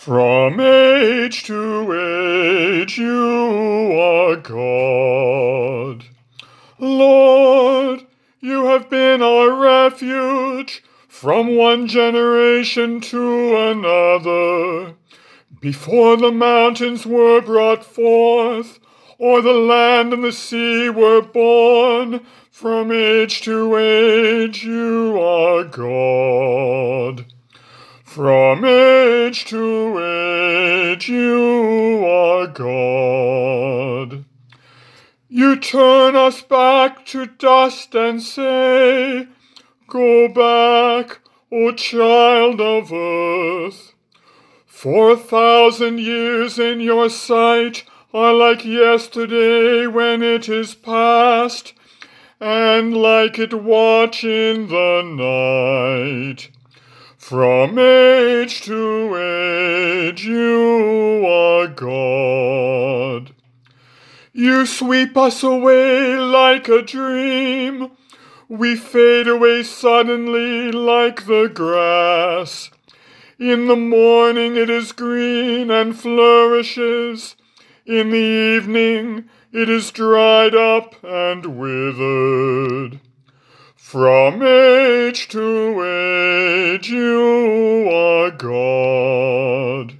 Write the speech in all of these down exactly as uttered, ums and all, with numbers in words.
From age to age you are God. Lord, you have been our refuge from one generation to another. Before the mountains were brought forth, or the land and the sea were born, from age to age you are God. From age to age you are God. You turn us back to dust and say, "Go back, O child of earth." For a thousand years in your sight are like yesterday when it is past, and like it watch in the night. From age to age you are God. You sweep us away like a dream. We fade away suddenly like the grass. In the morning it is green and flourishes. In the evening it is dried up and withered. From age to age you are God.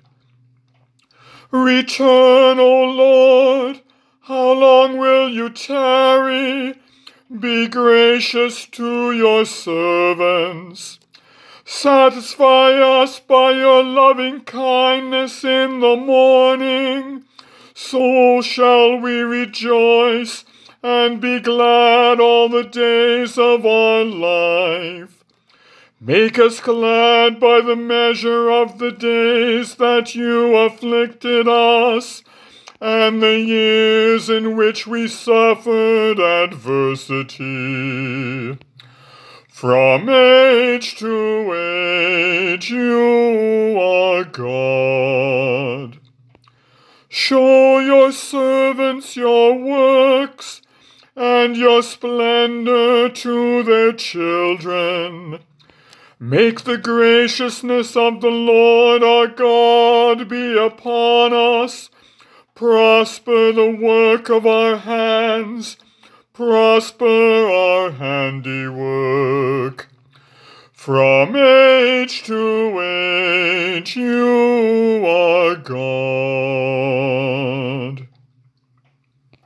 Return, O Lord, how long will you tarry? Be gracious to your servants. Satisfy us by your loving kindness in the morning, so shall we rejoice and be glad all the days of our life. Make us glad by the measure of the days that you afflicted us, and the years in which we suffered adversity. From age to age you are God. Show your servants your works, and your splendor to their children. Make the graciousness of the Lord our God be upon us. Prosper the work of our hands. Prosper our handiwork. From age to age you are God.